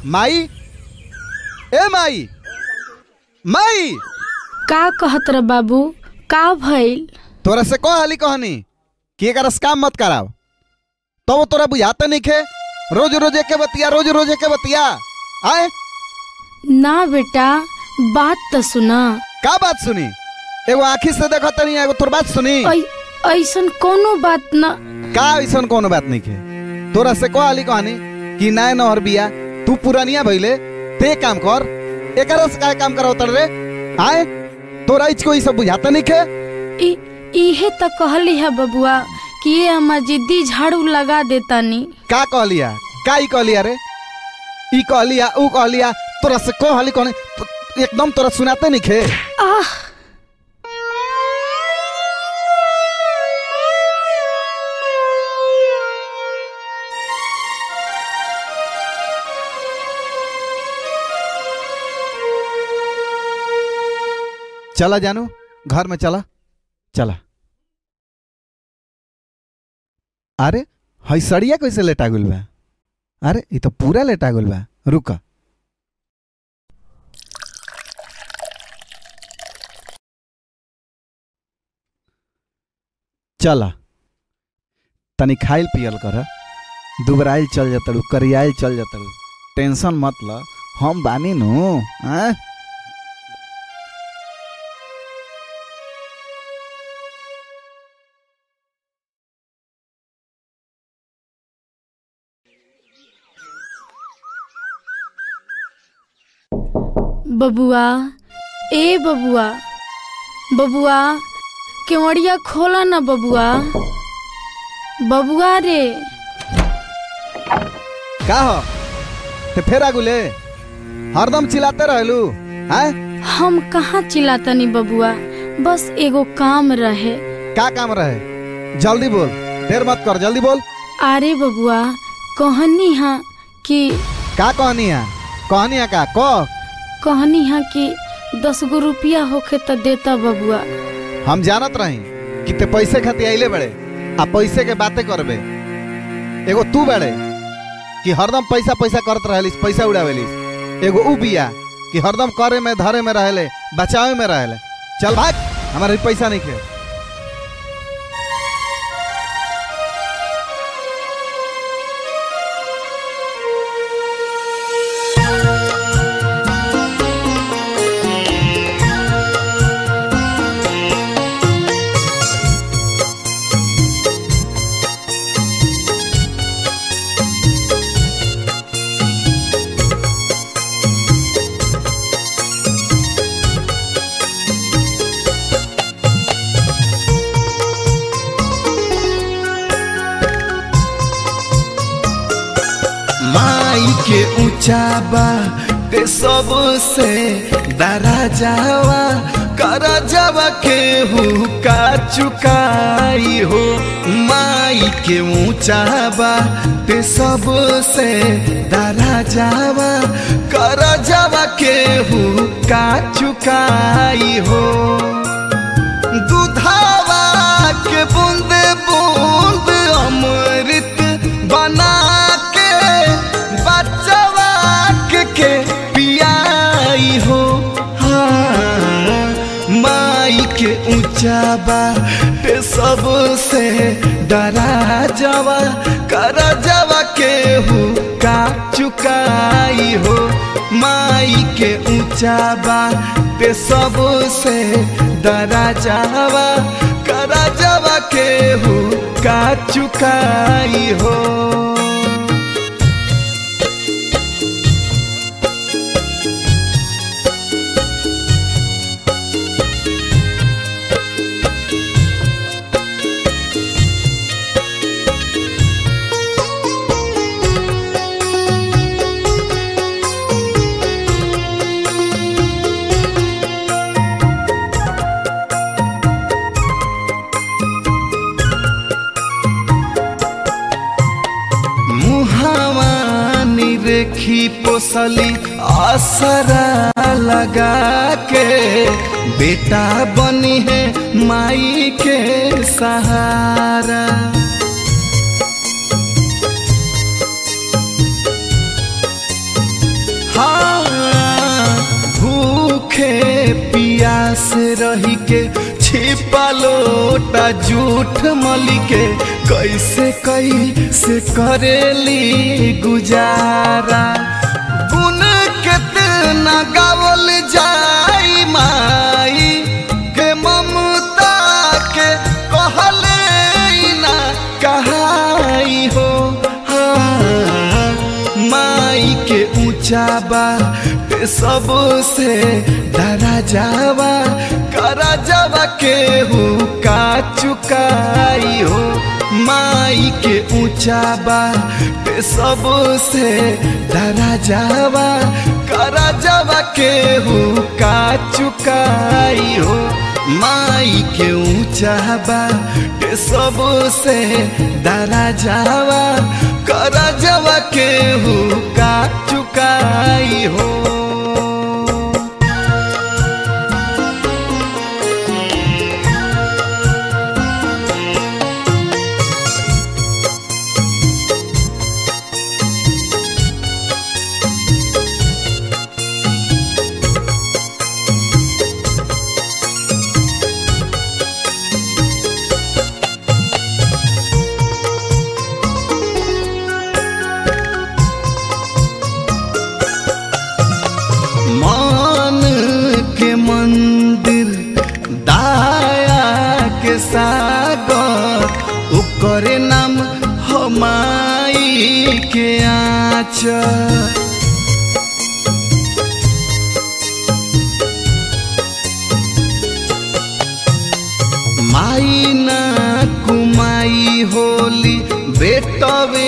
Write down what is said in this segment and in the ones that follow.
माई ए माई माई का कहत रे बाबू? का भइल? तोरा से कह हाली कहनी कि एक काम मत कराओ तो वो तोरा बुझाता नहीं खे। रोज रोज के बतिया आए ना बेटा, बात तो सुना। का बात सुनी? एगो आँखी से देखा तनी, एगो तोर बात सुनी। ऐसन कोनो बात ना। का ऐसन कोनो बात नहीं खे? तोरा से कह हाली कहनी कि नए नहर बिया, तू पुरानिया भइले, ते काम कर। एकरा से काय काम कराओ रे? आए तोरा इसको सब बुझाता नहीं खे। इहे तो कहली है बबुआ कि ये हमार जिद्दी झाड़ू लगा देता नी। का कहलिया? का ई कहलिया रे? ई कहलिया ऊ कहलिया, तोरा से कह हाली कहनी तो एकदम तोरा सुनाते नहीं खे। चला जानू, घर में चला चला। अरे हई सड़िया कैसे लेटा गुल बा? अरे ये तो पूरा लेटा गुल बा। रुका, चला तनी खाइल पियल कर। दुबराइल चल जातड़ू, करियाइल चल जातड़ू, टेंशन मत ल, हम बानी नु। बबुआ, ए बबुआ, बबुआ केवड़िया खोला ना बबुआ। बबुआ रे। का हो? ते फेर आगुले हरदम चिल्लाते रहलू हैं? हम कहाँ चिल्लातनी बबुआ, बस एगो काम रहे। का काम रहे? जल्दी बोल, देर मत कर, जल्दी बोल। अरे बबुआ कहनी हा कि का कहनी है? कहनी है का? कहनी हा कि 10 गो रुपया होखे तो देता बबुआ। हम जानत रही कि ते पैसे खातिर आइले बड़े आ पैसे के बातें करबे। एगो तू बड़े कि हरदम पैसा पैसा करत रहलिस, पैसा उड़ावेलिस। एगो ऊ बिया कि हरदम करे में धरे में रहले, बचावे में रहले। चल भाग, हमारे पैसा नहीं खे। माई के ऊंचा बा ते सबसे दरा जावा, कर जावा के हुका चुकाई हो। माई के ऊंचा बा ते सबसे दरा जावा, कर जावा के हुका चुकाई हो। दूधावा के बूंद बूंद अमृत बना के पियाई हो। हाँ, माई के ऊंचा बाटे सबसे डरा जावा, कर जावा के हुका चुकाई हो। माई के ऊंचा बाटे सबसे डरा जावा, कर जावा के हुका चुकाई हो। देखी पोसली आसरा लगा के, बेटा बनी है माई के सहारा। बालोटा झूठ मलिके कैसे कैसे करेली गुजारा। गुण कितना गावल जाई माई के ममता के कहले ना कहाई हो। हाँ, माई के ऊंचा बा सबसे डरा जावा करा जावा केहू का चुकाई हो। माई के ऊंचा बा सबसे डरा जावा करा जावा केहू का चुकाई हो। माई के ऊंचा बा सबसे डरा जावा करा जावा केहू का चुकाई हो। मान के मंदिर दाया के सागर ओकरे नाम हमाई के आँचल। माई ना कुमाई होली बेटवे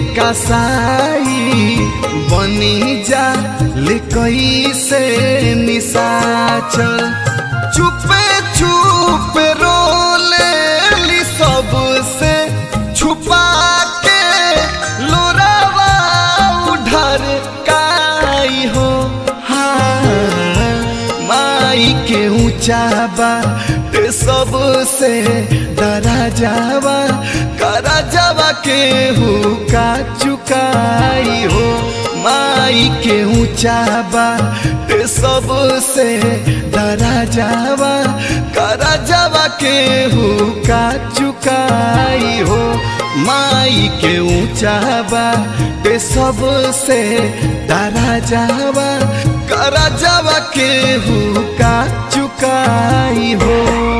कसाई बनी जा ले कैसे निशाचल। चुपे चुपे रोले ली सबसे छुपा के लोरावा उधर काई हो। हाँ, माई के ऊंचा बा सबसे डरा जावा करा जावा केहू का चुकाई हो। माई के ऊंचा बा सबसे डरा जावा करा जावा केहू का चुकाई हो। माई के ऊंचा बा सबसे डरा जावा करा जावा केहू का चुकाई हो।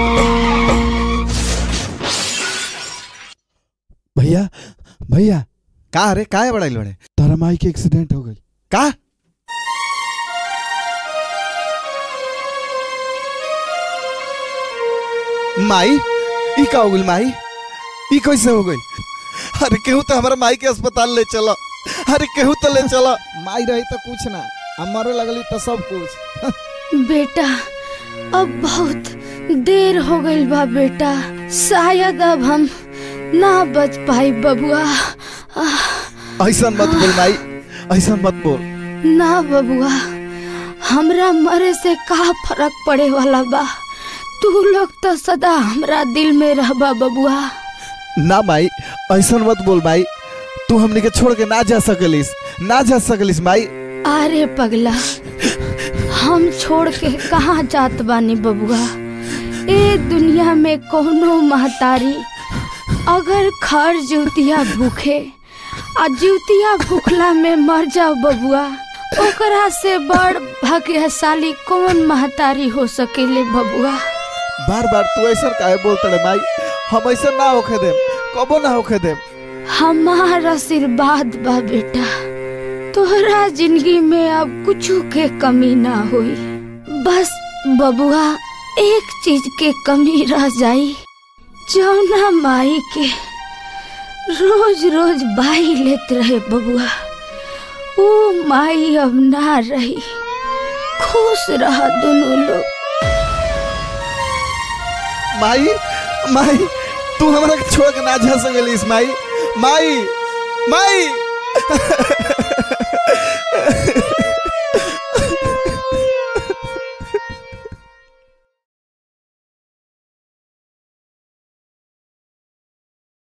भैया भैया का रे का है बड़ा बड़े तारा माई के एक्सीडेंट हो गई। का माई ई का हो गई? माई ई कैसे हो गई? अरे केहू तो हमारा माई के अस्पताल ले चला। अरे केहू तो ले चला। माई रही तो कुछ ना, हमारे लगली तो सब कुछ। बेटा अब बहुत देर हो गई बा बेटा, शायद अब हम ना बच पाई बबुआ। ऐसा मत बोल माई, ऐसा मत बोल। ना बबुआ, हमरा मरे से का फर्क पड़े वाला बा। तू लोग तो सदा हमरा दिल में रहबा बबुआ। ना माई ऐसा मत बोल माई, तू हमने के छोड़ के ना जा सकलिस, ना जा सकलिस माई। अरे पगला, हम छोड़ के कहाँ जात बानी बबुआ। ए दुनिया में कोनो महतारी अगर खर जुतिया भूखे आ जुतिया भूखला में मर जाओ बबुआ, ओकरा से बड़ भाग्यशाली कौन महतारी हो सकेले बबुआ। बार बार तू ऐसा काहे बोलते रे माई? हम ऐसा ना होके देम, कबो ना होके देम। हमारा आशीर्वाद बा बेटा, तोहरा जिंदगी में अब कुछ के कमी ना हुई। बस बबुआ एक चीज के कमी रह जाई, जौना माई के रोज रोज बाई लेत रहे बबुआ, वो माई अब ना रही। खुश रहा दोनों लोग। माई माई तू हमरा के छोड़ के ना जा सकलिस माई। माई माई